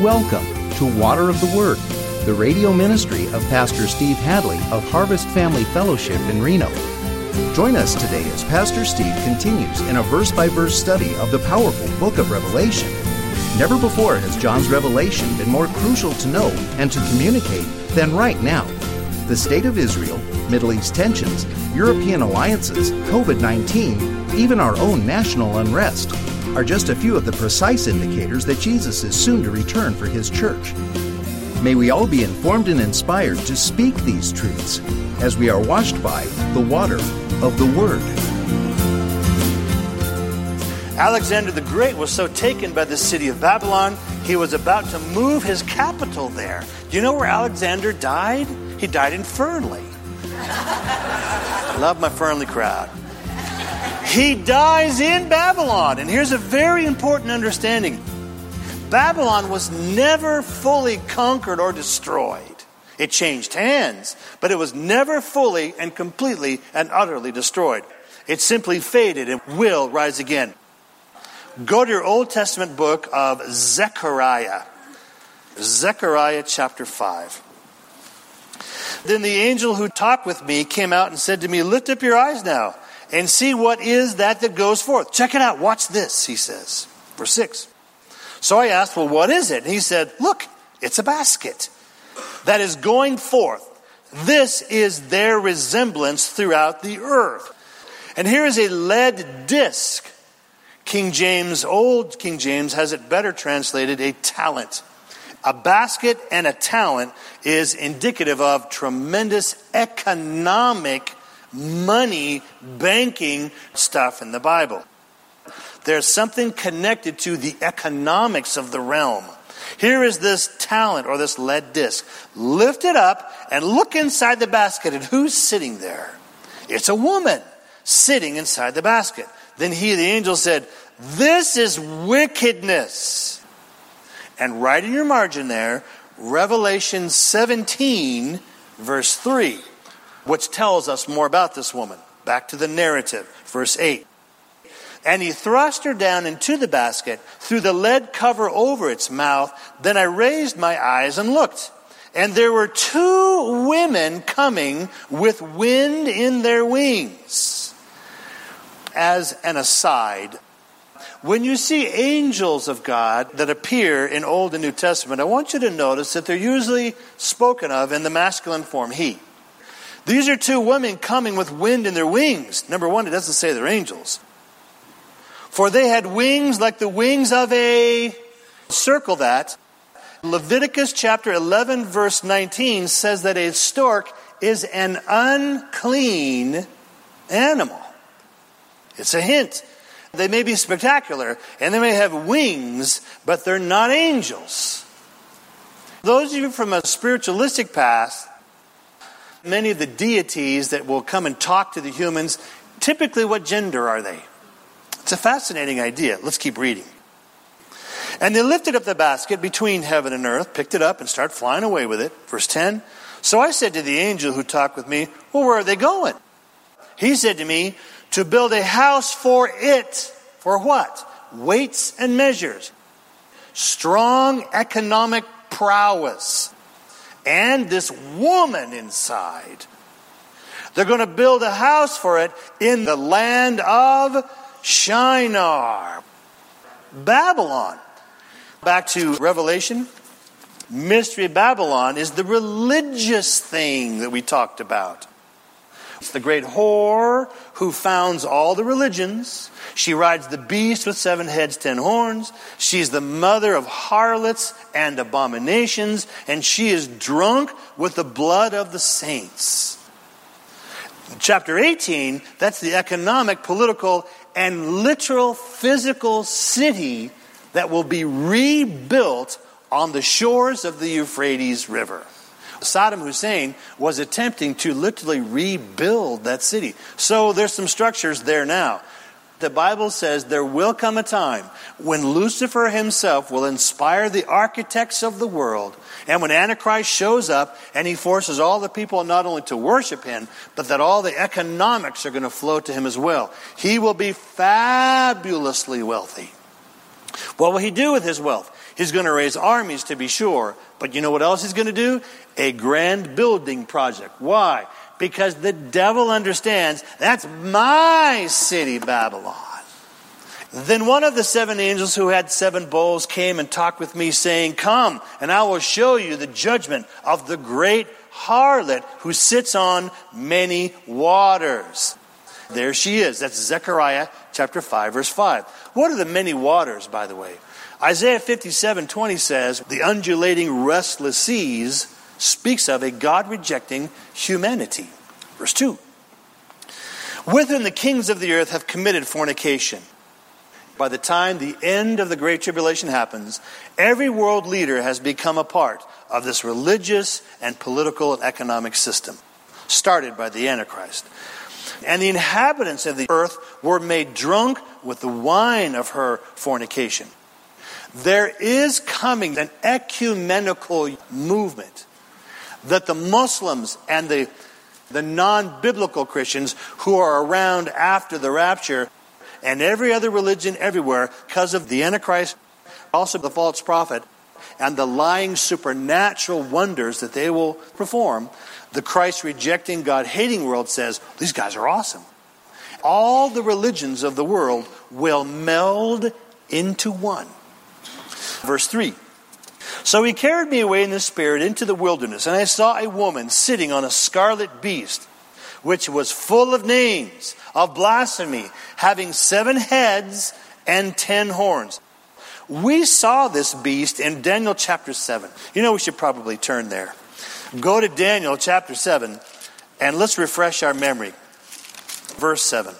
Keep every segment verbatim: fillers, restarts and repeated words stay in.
Welcome to Water of the Word, the radio ministry of Pastor Steve Hadley of Harvest Family Fellowship in Reno. Join us today as Pastor Steve continues in a verse-by-verse study of the powerful book of Revelation. Never before has John's revelation been more crucial to know and to communicate than right now. The state of Israel, Middle East tensions, European alliances, covid nineteen, even our own national unrest are just a few of the precise indicators that Jesus is soon to return for his church. May we all be informed and inspired to speak these truths as we are washed by the water of the Word. Alexander the Great was so taken by the city of Babylon, he was about to move his capital there. Do you know where Alexander died? He died in Fernley. I love my Fernley crowd. He dies in Babylon. And here's a very important understanding. Babylon was never fully conquered or destroyed. It changed hands, but it was never fully and completely and utterly destroyed. It simply faded and will rise again. Go to your Old Testament book of Zechariah. Zechariah chapter five. Then the angel who talked with me came out and said to me, "Lift up your eyes now and see what is that that goes forth." Check it out. Watch this, he says. Verse six. So I asked, well, what is it? And he said, look, it's a basket that is going forth. This is their resemblance throughout the earth. And here is a lead disc. King James, old King James, has it better translated, a talent. A basket and a talent is indicative of tremendous economic money, banking stuff in the Bible. There's something connected to the economics of the realm. Here is this talent or this lead disc. Lift it up and look inside the basket, and who's sitting there? It's a woman sitting inside the basket. Then he, the angel, said, "This is wickedness." And right in your margin there, Revelation seventeen, verse three, which tells us more about this woman. Back to the narrative, verse eight. And he thrust her down into the basket through the lead cover over its mouth. Then I raised my eyes and looked. And there were two women coming with wind in their wings. As an aside, when you see angels of God that appear in Old and New Testament, I want you to notice that they're usually spoken of in the masculine form, he. These are two women coming with wind in their wings. Number one, it doesn't say they're angels. For they had wings like the wings of a... Circle that. Leviticus chapter eleven, verse nineteen says that a stork is an unclean animal. It's a hint. They may be spectacular, and they may have wings, but they're not angels. Those of you from a spiritualistic past, many of the deities that will come and talk to the humans, typically what gender are they? It's a fascinating idea. Let's keep reading. And they lifted up the basket between heaven and earth, picked it up, and started flying away with it. Verse ten. So I said to the angel who talked with me, well, where are they going? He said to me, to build a house for it. For what? Weights and measures. Strong economic prowess. And this woman inside. They're going to build a house for it in the land of Shinar. Babylon. Back to Revelation. Mystery Babylon is the religious thing that we talked about. It's the great whore who founds all the religions. She rides the beast with seven heads, ten horns. She's the mother of harlots and abominations. And she is drunk with the blood of the saints. Chapter eighteen, that's the economic, political, and literal physical city that will be rebuilt on the shores of the Euphrates River. Saddam Hussein was attempting to literally rebuild that city. So there's some structures there now. The Bible says there will come a time when Lucifer himself will inspire the architects of the world. And when Antichrist shows up and he forces all the people not only to worship him, but that all the economics are going to flow to him as well. He will be fabulously wealthy. What will he do with his wealth? He's going to raise armies, to be sure. But you know what else he's going to do? A grand building project. Why? Because the devil understands that's my city, Babylon. Then one of the seven angels who had seven bowls came and talked with me, saying, "Come, and I will show you the judgment of the great harlot who sits on many waters." There she is. That's Zechariah chapter five, verse five. What are the many waters, by the way? Isaiah fifty-seven twenty says, the undulating restless seas speaks of a God-rejecting humanity. Verse two. With whom the kings of the earth have committed fornication. By the time the end of the Great Tribulation happens, every world leader has become a part of this religious and political and economic system, started by the Antichrist. And the inhabitants of the earth were made drunk with the wine of her fornication. There is coming an ecumenical movement that the Muslims and the, the non-biblical Christians who are around after the rapture and every other religion everywhere, because of the Antichrist, also the false prophet, and the lying supernatural wonders that they will perform, the Christ-rejecting, God-hating world says, these guys are awesome. All the religions of the world will meld into one. Verse three. So he carried me away in the spirit into the wilderness, and I saw a woman sitting on a scarlet beast, which was full of names of blasphemy, having seven heads and ten horns. We saw this beast in Daniel chapter seven. You know, we should probably turn there. Go to Daniel chapter seven, and let's refresh our memory. Verse seven.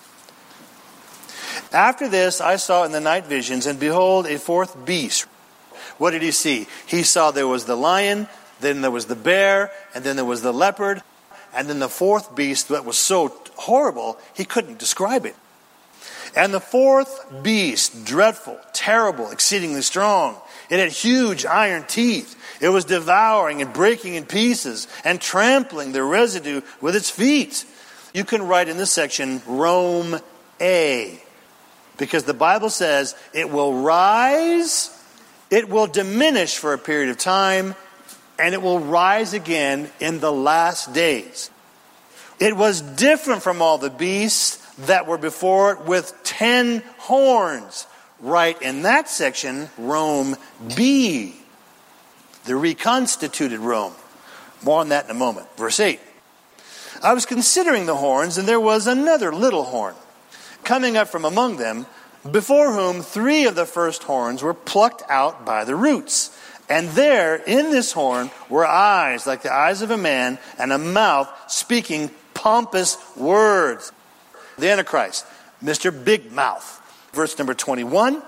After this, I saw in the night visions, and behold, a fourth beast. What did he see? He saw there was the lion, then there was the bear, and then there was the leopard, and then the fourth beast that was so horrible, he couldn't describe it. And the fourth beast, dreadful, terrible, exceedingly strong. It had huge iron teeth. It was devouring and breaking in pieces and trampling the residue with its feet. You can write in this section, Rome A. Because the Bible says it will rise, it will diminish for a period of time, and it will rise again in the last days. It was different from all the beasts that were before it with ten horns. Right in that section, Rome B. The reconstituted Rome. More on that in a moment. Verse eight. I was considering the horns, and there was another little horn coming up from among them, before whom three of the first horns were plucked out by the roots. And there, in this horn, were eyes like the eyes of a man, and a mouth speaking pompous words. The Antichrist, Mister Big Mouth. Verse number twenty-one.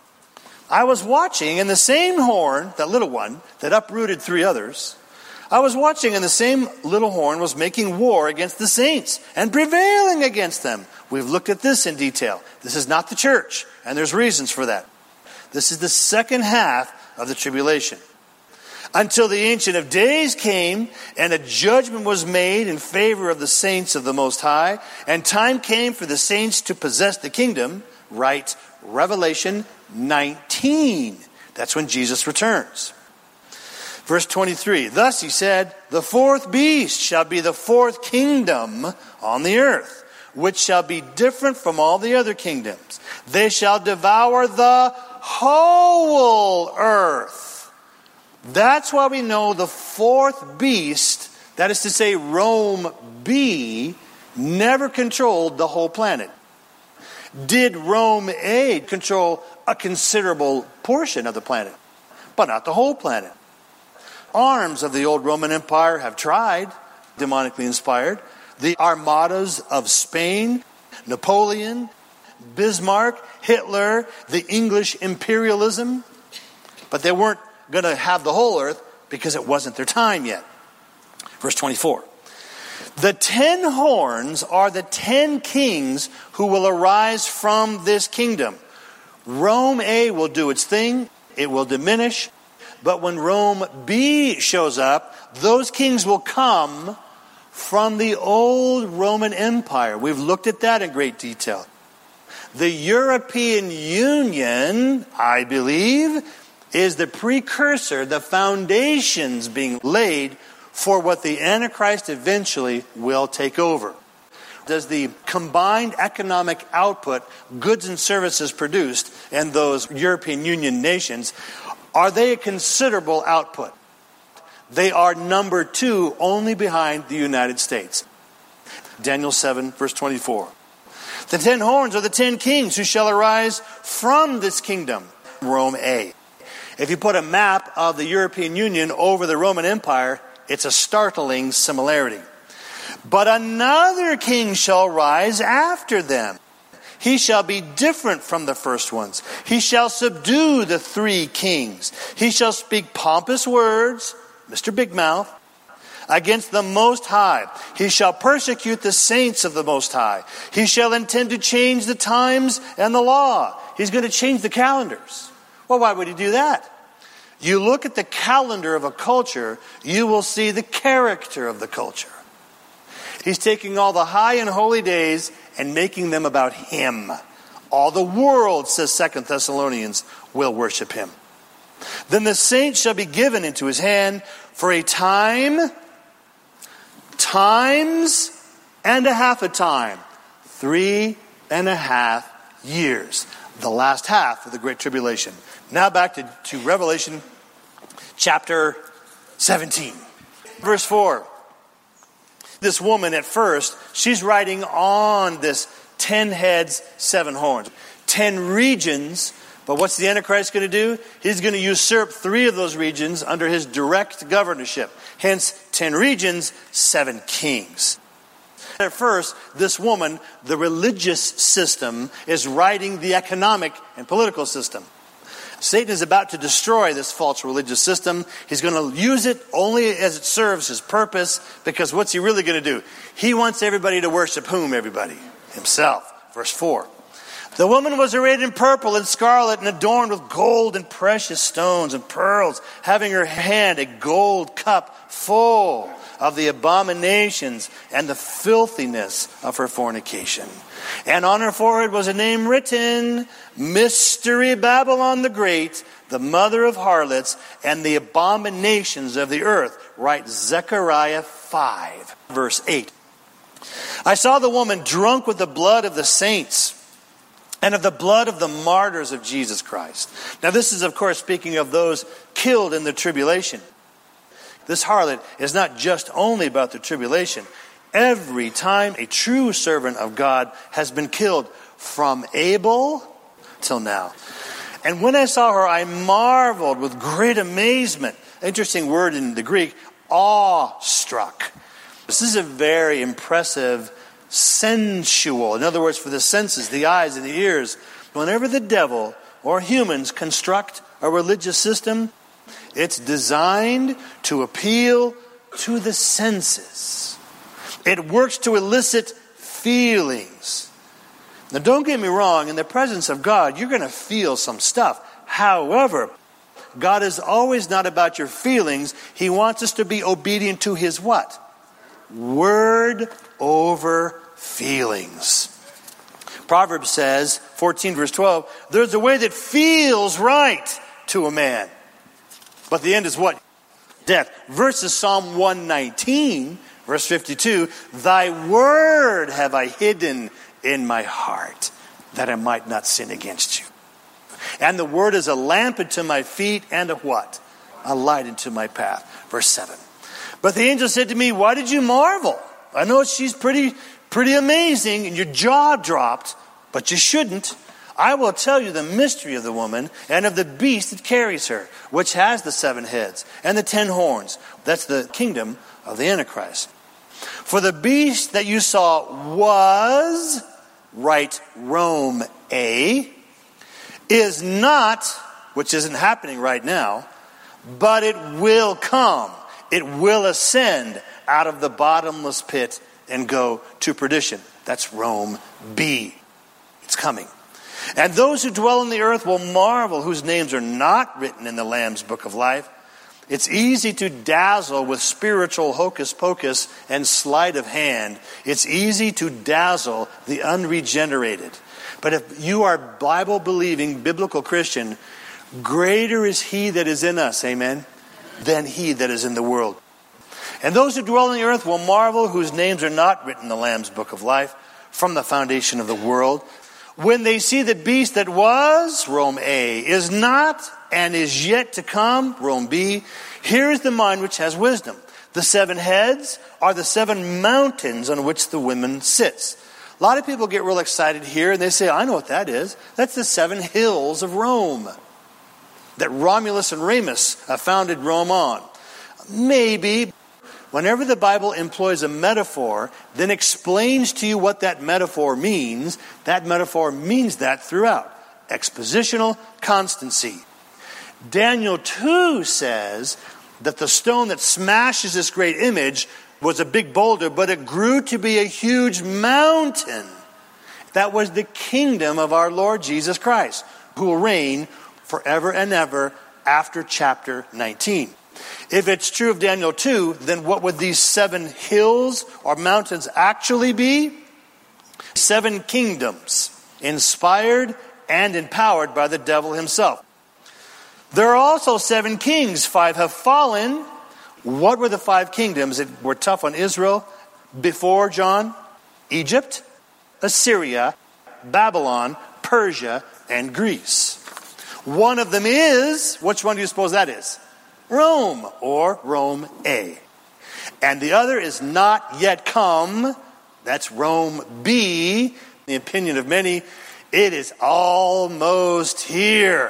I was watching, and the same horn, that little one, that uprooted three others, I was watching, and the same little horn was making war against the saints and prevailing against them. We've looked at this in detail. This is not the church, and there's reasons for that. This is the second half of the tribulation. Until the Ancient of Days came, and a judgment was made in favor of the saints of the Most High, and time came for the saints to possess the kingdom. Right, Revelation nineteen. That's when Jesus returns. Verse twenty-three, thus he said, the fourth beast shall be the fourth kingdom on the earth, which shall be different from all the other kingdoms. They shall devour the whole earth. That's why we know the fourth beast, that is to say Rome B, never controlled the whole planet. Did Rome A control a considerable portion of the planet, but not the whole planet? Arms of the old Roman Empire have tried, demonically inspired. The armadas of Spain, Napoleon, Bismarck, Hitler, the English imperialism. But they weren't going to have the whole earth because it wasn't their time yet. Verse twenty-four. The ten horns are the ten kings who will arise from this kingdom. Rome A will do its thing. It will diminish. But when Rome B shows up, those kings will come from the old Roman Empire. We've looked at that in great detail. The European Union, I believe, is the precursor, the foundations being laid for what the Antichrist eventually will take over. Does the combined economic output, goods and services produced in those European Union nations, are they a considerable output? They are number two, only behind the United States. Daniel seven, verse twenty-four. The ten horns are the ten kings who shall arise from this kingdom. Rome A. If you put a map of the European Union over the Roman Empire, it's a startling similarity. But another king shall rise after them. He shall be different from the first ones. He shall subdue the three kings. He shall speak pompous words, Mister Big Mouth, against the Most High. He shall persecute the saints of the Most High. He shall intend to change the times and the law. He's going to change the calendars. Well, why would he do that? You look at the calendar of a culture, you will see the character of the culture. He's taking all the high and holy days and making them about him. All the world, says Second Thessalonians, will worship him. Then the saints shall be given into his hand for a time, times, and a half a time. Three and a half years. The last half of the Great Tribulation. Now back to, to Revelation chapter seventeen. Verse four. This woman at first, she's writing on this ten heads, seven horns. Ten regions, but what's the Antichrist going to do? He's going to usurp three of those regions under his direct governorship. Hence, ten regions, seven kings. At first, this woman, the religious system, is writing the economic and political system. Satan is about to destroy this false religious system. He's going to use it only as it serves his purpose, because what's he really going to do? He wants everybody to worship whom, everybody? Himself. Verse four. The woman was arrayed in purple and scarlet and adorned with gold and precious stones and pearls, having in her hand a gold cup full of the abominations and the filthiness of her fornication. And on her forehead was a name written, Mystery Babylon the Great, the mother of harlots and the abominations of the earth. Write Zechariah five, verse eight. I saw the woman drunk with the blood of the saints and of the blood of the martyrs of Jesus Christ. Now this is, of course, speaking of those killed in the tribulation. This harlot is not just only about the tribulation. Every time a true servant of God has been killed, from Abel till now. And when I saw her, I marveled with great amazement. Interesting word in the Greek, awestruck. This is a very impressive, sensual, in other words, for the senses, the eyes and the ears. Whenever the devil or humans construct a religious system, it's designed to appeal to the senses. It works to elicit feelings. Now, don't get me wrong, in the presence of God, you're going to feel some stuff. However, God is always not about your feelings. He wants us to be obedient to his what? Word over feelings. Proverbs says, fourteen verse twelve, there's a way that feels right to a man, but the end is what? Death. Versus Psalm one nineteen, verse fifty-two, thy word have I hidden in my heart, that I might not sin against you. And the word is a lamp unto my feet and a what? A light unto my path. Verse seven. But the angel said to me, why did you marvel? I know she's pretty, pretty amazing and your jaw dropped, but you shouldn't. I will tell you the mystery of the woman and of the beast that carries her, which has the seven heads and the ten horns. That's the kingdom of the Antichrist. For the beast that you saw was, write Rome A, is not, which isn't happening right now, but it will come. It will ascend out of the bottomless pit and go to perdition. That's Rome B. It's coming. And those who dwell on the earth will marvel, whose names are not written in the Lamb's book of life. It's easy to dazzle with spiritual hocus pocus and sleight of hand. It's easy to dazzle the unregenerated. But if you are Bible-believing, biblical Christian, Greater is he that is in us, amen, than he that is in the world. And those who dwell on the earth will marvel, whose names are not written in the Lamb's book of life from the foundation of the world, when they see the beast that was, Rome A, is not and is yet to come, Rome B. Here is the mind which has wisdom. The seven heads are the seven mountains on which the woman sits. A lot of people get real excited here and they say, I know what that is. That's the seven hills of Rome that Romulus and Remus founded Rome on. Maybe. Whenever the Bible employs a metaphor, then explains to you what that metaphor means, that metaphor means that throughout. Expositional constancy. Daniel two says that the stone that smashes this great image was a big boulder, but it grew to be a huge mountain. That was the kingdom of our Lord Jesus Christ, who will reign forever and ever after chapter nineteen. If it's true of Daniel two, then what would these seven hills or mountains actually be? Seven kingdoms, inspired and empowered by the devil himself. There are also seven kings. Five have fallen. What were the five kingdoms that were tough on Israel before John? Egypt, Assyria, Babylon, Persia, and Greece. One of them is, which one do you suppose that is? Rome, or Rome A. And the other is not yet come. That's Rome B. In the opinion of many, it is almost here.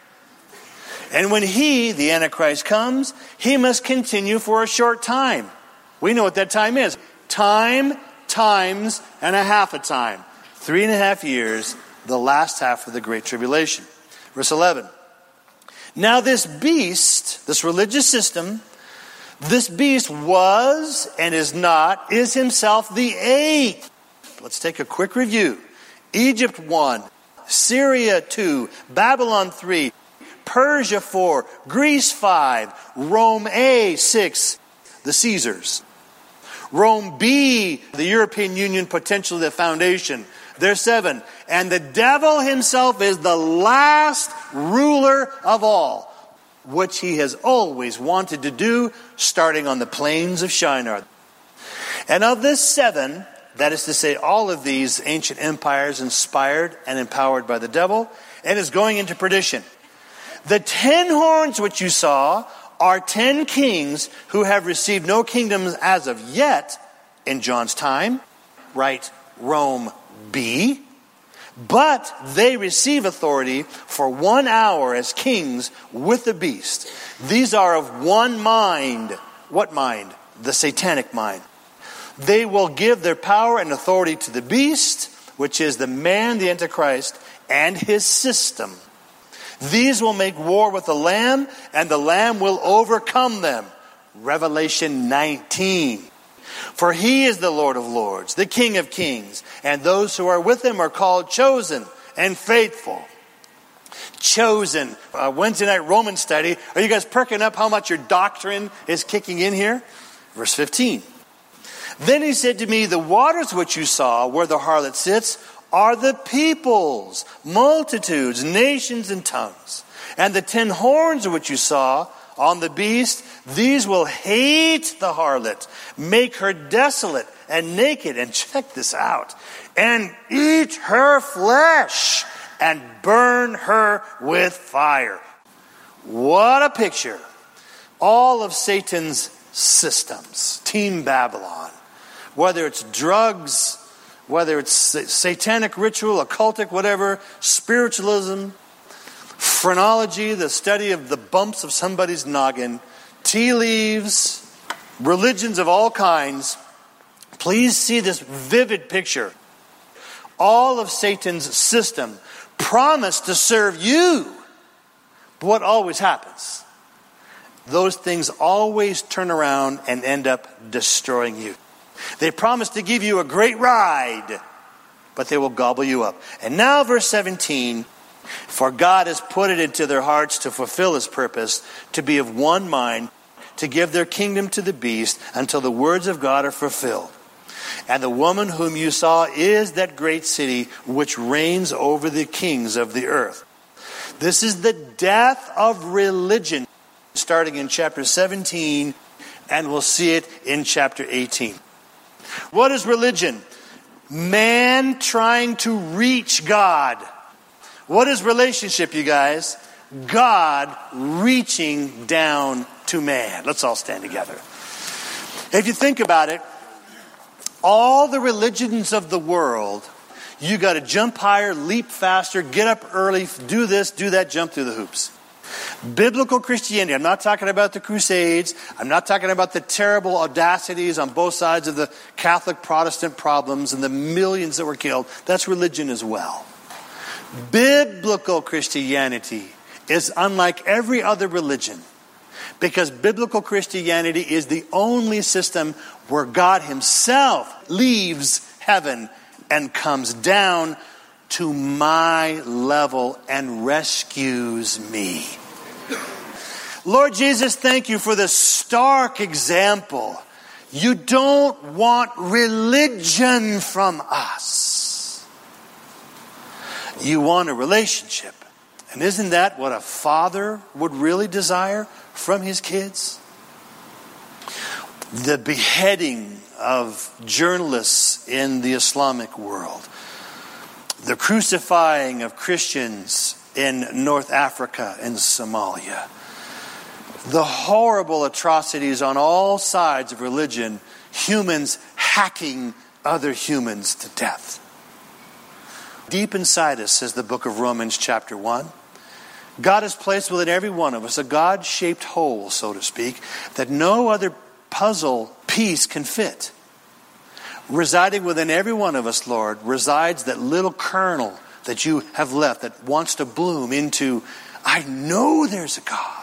And when he, the Antichrist, comes, he must continue for a short time. We know what that time is. Time, times, and a half a time. Three and a half years, the last half of the Great Tribulation. Verse eleven. Now this beast, this religious system, this beast was and is not, is himself the eighth. Let's take a quick review. Egypt one, Syria two, Babylon three, Persia four, Greece five, Rome A six, the Caesars. Rome B, the European Union, potentially the foundation. They're seven. And the devil himself is the last ruler of all, which he has always wanted to do, starting on the plains of Shinar. And of this seven, that is to say, all of these ancient empires inspired and empowered by the devil, and is going into perdition. The ten horns which you saw are ten kings who have received no kingdoms as of yet in John's time. Right, Rome B. But they receive authority for one hour as kings with the beast. These are of one mind. What mind? The satanic mind. They will give their power and authority to the beast, which is the man, the Antichrist, and his system. These will make war with the Lamb, and the Lamb will overcome them. Revelation nineteen. For he is the Lord of lords, the King of kings, and those who are with him are called chosen and faithful. Chosen. Uh, Wednesday night Roman study. Are you guys perking up how much your doctrine is kicking in here? Verse fifteen. Then he said to me, the waters which you saw where the harlot sits are the peoples, multitudes, nations, and tongues. And the ten horns which you saw on the beast, these will hate the harlot, make her desolate and naked, and check this out, and eat her flesh and burn her with fire. What a picture. All of Satan's systems, Team Babylon, whether it's drugs, whether it's satanic ritual, occultic, whatever, spiritualism, phrenology, the study of the bumps of somebody's noggin, tea leaves, religions of all kinds. Please see this vivid picture. All of Satan's system promised to serve you. But what always happens? Those things always turn around and end up destroying you. They promise to give you a great ride, but they will gobble you up. And now verse seventeen. For God has put it into their hearts to fulfill his purpose, to be of one mind, to give their kingdom to the beast until the words of God are fulfilled. And the woman whom you saw is that great city which reigns over the kings of the earth. This is the death of religion, starting in chapter seventeen, and we'll see it in chapter eighteen. What is religion? Man trying to reach God. What is relationship, you guys? God reaching down to man. Let's all stand together. If you think about it, all the religions of the world, you got to jump higher, leap faster, get up early, do this, do that, jump through the hoops. Biblical Christianity, I'm not talking about the Crusades, I'm not talking about the terrible audacities on both sides of the Catholic Protestant problems and the millions that were killed. That's religion as well. Biblical Christianity is unlike every other religion, because biblical Christianity is the only system where God himself leaves heaven and comes down to my level and rescues me. Lord Jesus, thank you for this stark example. You don't want religion from us. You want a relationship. And isn't that what a father would really desire from his kids? The beheading of journalists in the Islamic world. The crucifying of Christians in North Africa and Somalia. The horrible atrocities on all sides of religion. Humans hacking other humans to death. Deep inside us, says the book of Romans chapter one, God has placed within every one of us a God-shaped hole, so to speak, that no other puzzle piece can fit. Residing within every one of us, Lord, resides that little kernel that you have left that wants to bloom into, I know there's a God.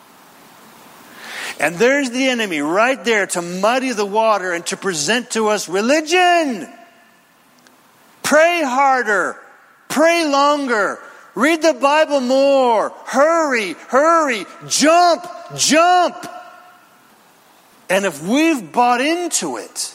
And there's the enemy right there to muddy the water and to present to us religion. Pray harder. Pray longer. Read the Bible more. Hurry, hurry, jump, jump. And if we've bought into it,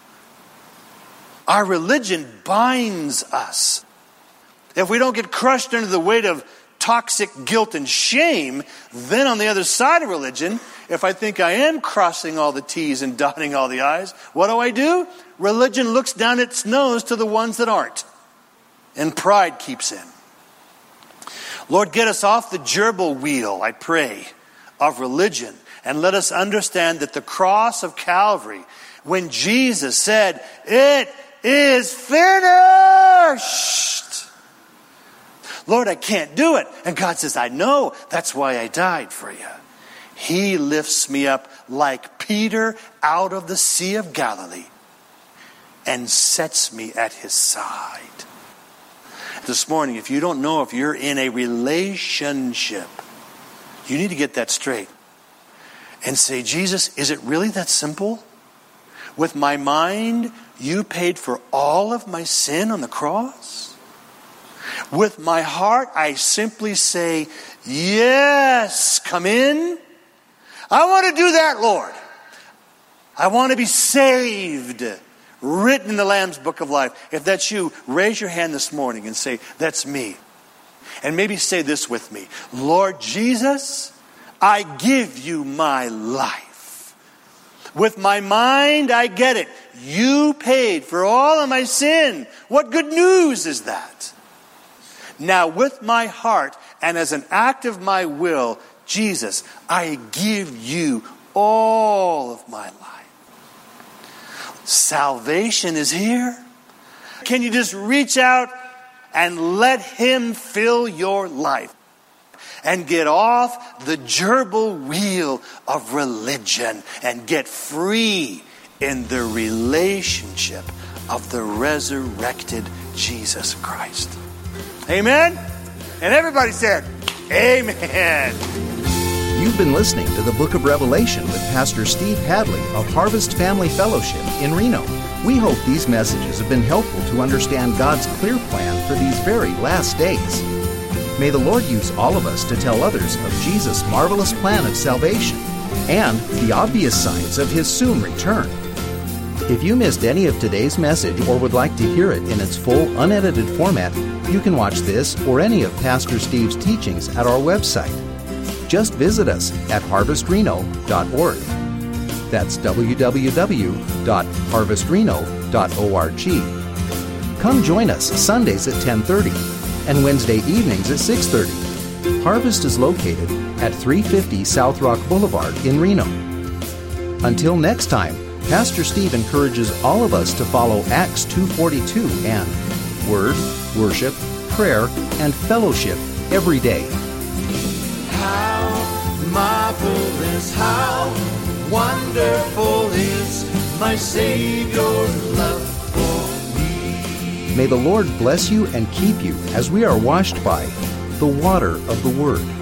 our religion binds us. If we don't get crushed under the weight of toxic guilt and shame, then on the other side of religion, if I think I am crossing all the T's and dotting all the I's, what do I do? Religion looks down its nose to the ones that aren't. And pride keeps in. Lord, get us off the gerbil wheel, I pray, of religion. And let us understand that the cross of Calvary, when Jesus said, it is finished. Lord, I can't do it. And God says, I know. That's why I died for you. He lifts me up like Peter out of the Sea of Galilee and sets me at his side. This morning, if you don't know if you're in a relationship, you need to get that straight. And say, Jesus, is it really that simple? With my mind, you paid for all of my sin on the cross? With my heart, I simply say, yes, come in. I want to do that, Lord. I want to be saved. Written in the Lamb's Book of Life. If that's you, raise your hand this morning and say, that's me. And maybe say this with me. Lord Jesus, I give you my life. With my mind, I get it. You paid for all of my sin. What good news is that? Now with my heart and as an act of my will, Jesus, I give you all of my life. Salvation is here. Can you just reach out and let him fill your life? And get off the gerbil wheel of religion and get free in the relationship of the resurrected Jesus Christ. Amen? And everybody said, amen. You've been listening to the Book of Revelation with Pastor Steve Hadley of Harvest Family Fellowship in Reno. We hope these messages have been helpful to understand God's clear plan for these very last days. May the Lord use all of us to tell others of Jesus' marvelous plan of salvation and the obvious signs of his soon return. If you missed any of today's message or would like to hear it in its full, unedited format, you can watch this or any of Pastor Steve's teachings at our website. Just visit us at harvest reno dot org. That's w w w dot harvest reno dot org. Come join us Sundays at ten thirty and Wednesday evenings at six thirty. Harvest is located at three fifty South Rock Boulevard in Reno. Until next time, Pastor Steve encourages all of us to follow Acts two forty-two and Word, Worship, Prayer, and Fellowship every day. How marvelous, how wonderful is my Savior's love for me. May the Lord bless you and keep you as we are washed by the water of the Word.